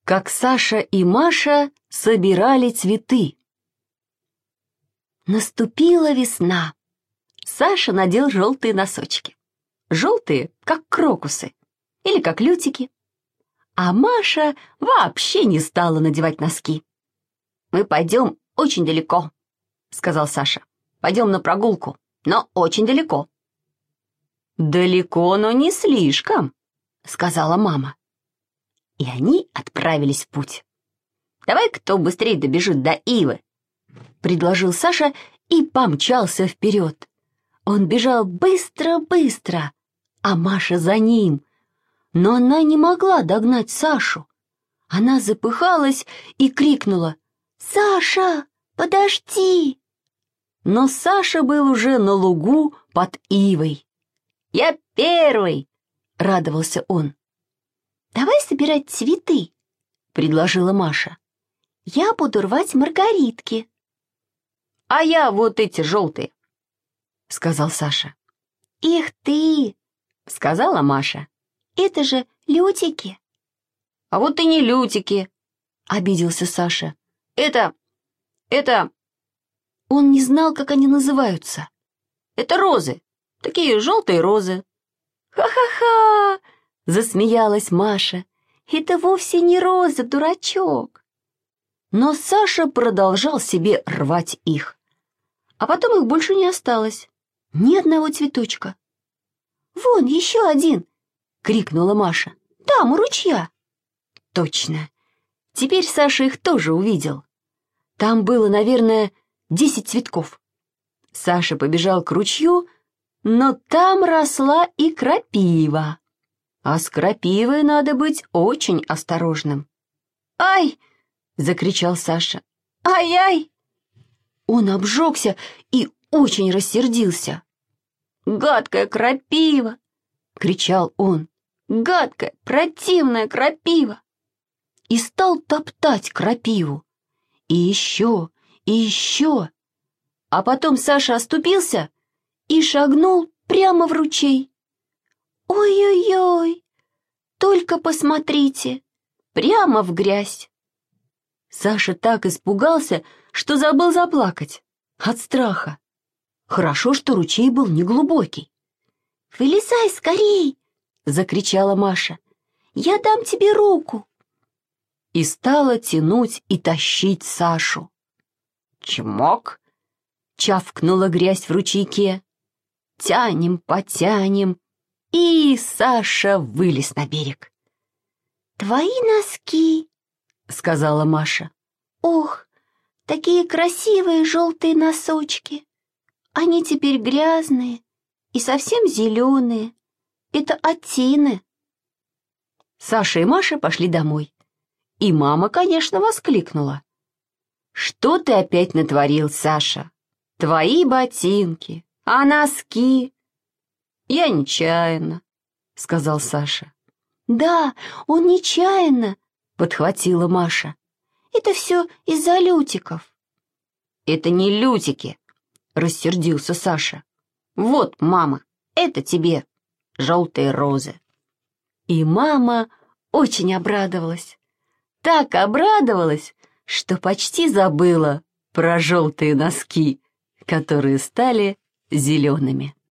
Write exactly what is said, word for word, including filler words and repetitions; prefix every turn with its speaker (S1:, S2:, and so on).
S1: как Саша и Маша собирали цветы. Наступила весна. Саша надел желтые носочки. Желтые, как крокусы, или как лютики. А Маша вообще не стала надевать носки. «Мы пойдем очень далеко», — сказал Саша. «Пойдем на прогулку, но очень далеко». «Далеко, но не слишком», — сказала мама. И они отправились в путь. «Давай кто быстрее добежит до ивы», — предложил Саша и помчался вперед. Он бежал быстро-быстро, а Маша за ним. Но она не могла догнать Сашу. Она запыхалась и крикнула: «Саша, подожди!» Но Саша был уже на лугу под ивой. «Я первый!» — радовался он. «Давай собирать цветы», — предложила Маша. «Я буду рвать маргаритки». «А я вот эти желтые», — сказал Саша. «Их ты», — сказала Маша. «Это же лютики». «А вот и не лютики», — обиделся Саша. «Это... это...» Он не знал, как они называются. «Это розы, такие желтые розы». «Ха-ха-ха!» — засмеялась Маша. «Это вовсе не розы, дурачок». Но Саша продолжал себе рвать их. А потом их больше не осталось. Ни одного цветочка. «Вон еще один!» — крикнула Маша. «Там, у ручья!» Точно. Теперь Саша их тоже увидел. Там было, наверное, десять цветков. Саша побежал к ручью, но там росла и крапива. А с крапивой надо быть очень осторожным. «Ай!» — закричал Саша. «Ай-ай!» Он обжегся и очень рассердился. «Гадкая крапива!» — кричал он. «Гадкая, противная крапива!» И стал топтать крапиву. И еще, и еще. А потом Саша оступился и шагнул прямо в ручей. «Ой-ой-ой! Только посмотрите! Прямо в грязь!» Саша так испугался, что забыл заплакать от страха. Хорошо, что ручей был неглубокий. «Вылезай скорей!» — закричала Маша. «Я дам тебе руку!» И стала тянуть и тащить Сашу. «Чмок!» — чавкнула грязь в ручейке. Тянем, потянем, и Саша вылез на берег. «Твои носки!» — сказала Маша. «Ох, такие красивые желтые носочки! Они теперь грязные и совсем зеленые. Это от Тины». Саша и Маша пошли домой. И мама, конечно, воскликнула: «Что ты опять натворил, Саша? Твои ботинки, а носки?» «Я нечаянно», — сказал Саша. «Да, он нечаянно», — подхватила Маша. «Это все из-за лютиков». «Это не лютики», — рассердился Саша. «Вот, мама, это тебе желтые розы». И мама очень обрадовалась. Так обрадовалась, что почти забыла про желтые носки, которые стали зелеными.